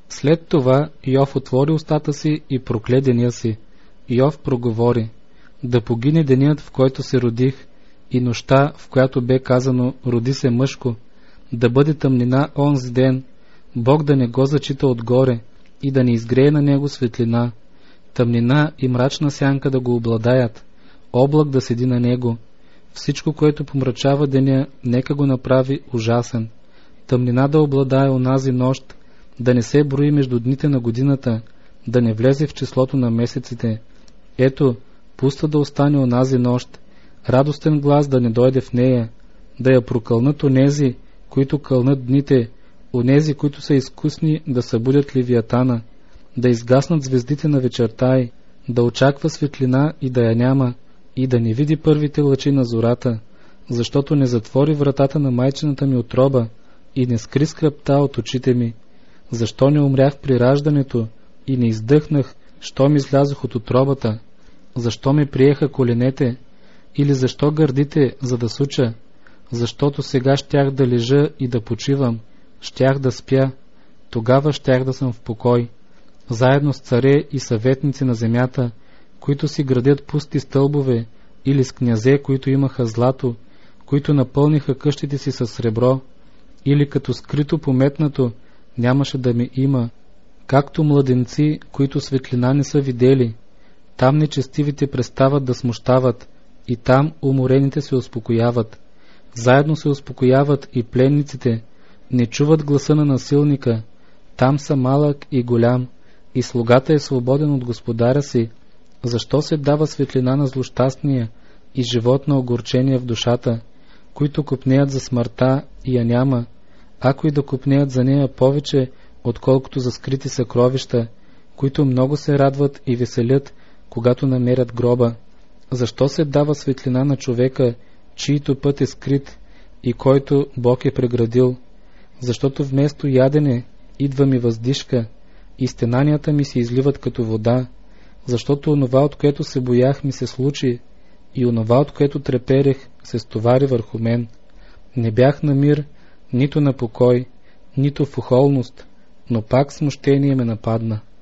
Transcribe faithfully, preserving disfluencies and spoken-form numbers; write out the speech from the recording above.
След това Йов отвори устата си и прокле деня си. Йов проговори: да погине денят, в който се родих, и нощта, в която бе казано: роди се мъжко, да бъде тъмнина онзи ден, Бог да не го зачита отгоре и да не изгрее на него светлина, тъмнина и мрачна сянка да го обладаят, облак да седи на него. Всичко, което помрачава деня, нека го направи ужасен. Тъмнина да обладае онази нощ, да не се брои между дните на годината, да не влезе в числото на месеците. Ето, пуста да остане онази нощ, радостен глас да не дойде в нея, да я прокълнат онези, които кълнат дните, онези, които са изкусни да събудят Левиатана, да изгаснат звездите на вечерта й, да очаква светлина и да я няма, и да не види първите лъчи на зората, защото не затвори вратата на майчината ми утроба и не скри скръбта от очите ми. Защо не умрях при раждането и не издъхнах, щом излязох от утробата? Защо ме приеха коленете? Или защо гърдите, за да суча? Защото сега щях да лежа и да почивам, щях да спя, тогава щях да съм в покой, заедно с царе и съветници на земята, които си градят пусти стълбове, или с князе, които имаха злато, които напълниха къщите си с сребро, или като скрито пометнато нямаше да ми има, както младенци, които светлина не са видели. Там нечестивите престават да смущават, и там уморените се успокояват. Заедно се успокояват и пленниците, не чуват гласа на насилника. Там са малък и голям, и слугата е свободен от господаря си. Защо се дава светлина на злощастния и живот на огорчение в душата, които копнеят за смъртта и я няма, ако и да копнеят за нея повече, отколкото за скрити съкровища, които много се радват и веселят, когато намерят гроба? Защо се дава светлина на човека, чийто път е скрит и който Бог е преградил? Защото вместо ядене идва ми въздишка и стенанията ми се изливат като вода, защото онова, от което се боях, ми се случи, и онова, от което треперех, се стовари върху мен. Не бях на мир, нито на покой, нито в охолност, но пак смущение ме нападна.